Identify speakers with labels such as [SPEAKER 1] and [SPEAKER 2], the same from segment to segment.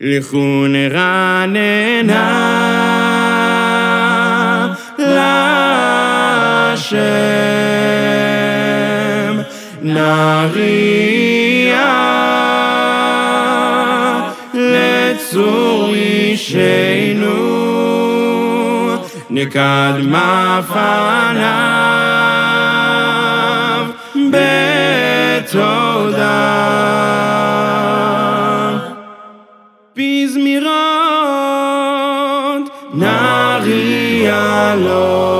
[SPEAKER 1] לכו נרננה להשם, נריע לצור אישנו, נקדמה פניו בתודה. בזמירות נריע לו.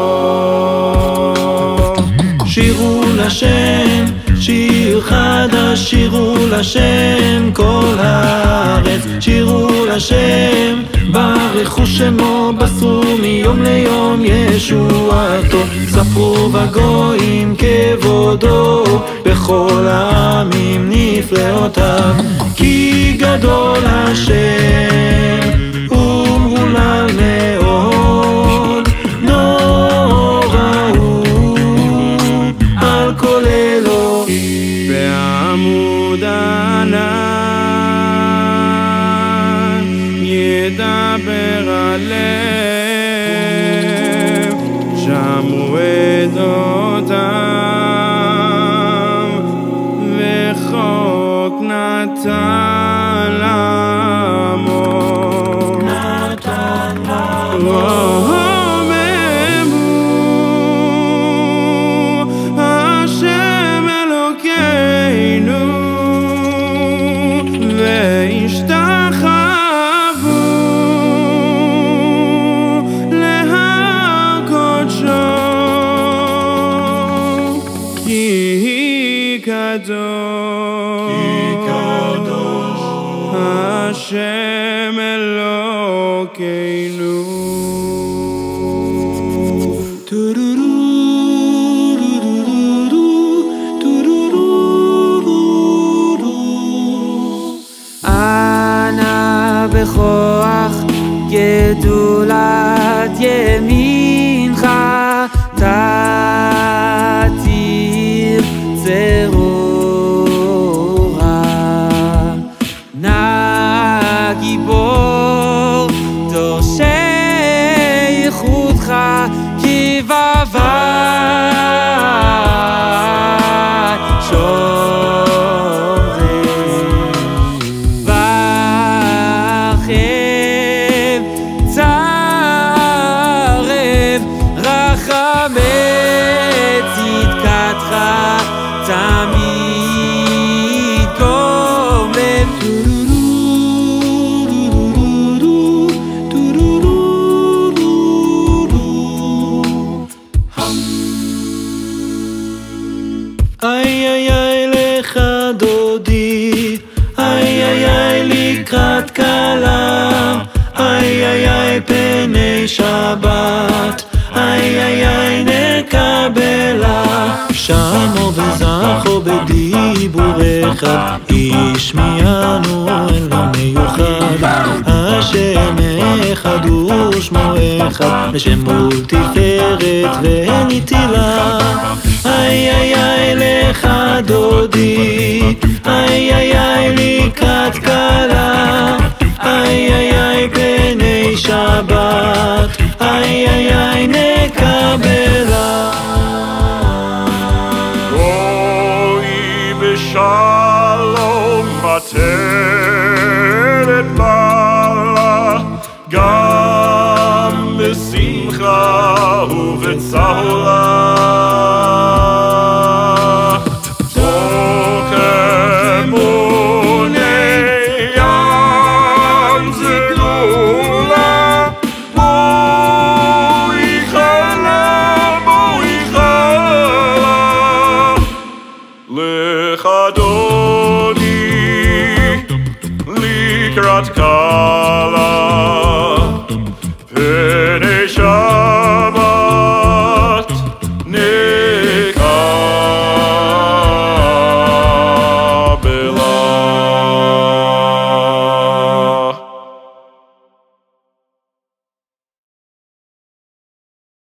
[SPEAKER 2] שירו לשם, שיר חדש, שירו לשם כל הארץ, שירו לשם, ברכו שמו, בסרו מיום ליום ישועתו, ספרו בגויים כבודו, בכל העמים נפלאותיו, כי גדול השם ומהולל מאוד, נורא הוא על כל אלוהים.
[SPEAKER 1] בעמוד ענן ידבר הלב, שמעו עדותם, וחוק נתן לעמו. רוממו השם אלוקינו, והשתחוו להר קודשו, כי קדוש השם אלוקינו.
[SPEAKER 3] אנא בכוח גדולת ימינך תתיר צרורה, נא גיבור דורשי ייחודך כבבת צדקתך תמיד קומם.
[SPEAKER 2] איי איי איי לך דודי, איי איי איי לקראת כלה, איי איי איי פני שבת, איי איי איי נקבלה. שמו וזכו בדיבור אחד, השמיענו אל המיוחד, השם אחד ושמו אחד, לשם מול תפארת ונטילה. איי איי איי לך דודי, איי איי איי לקראת כלה, איי איי איי פני שבת, איי איי איי נקבלה.
[SPEAKER 4] בואי בשלום מתנת בעלה, גם בשמחה ובצהלה. לך דודי לקראת כלה,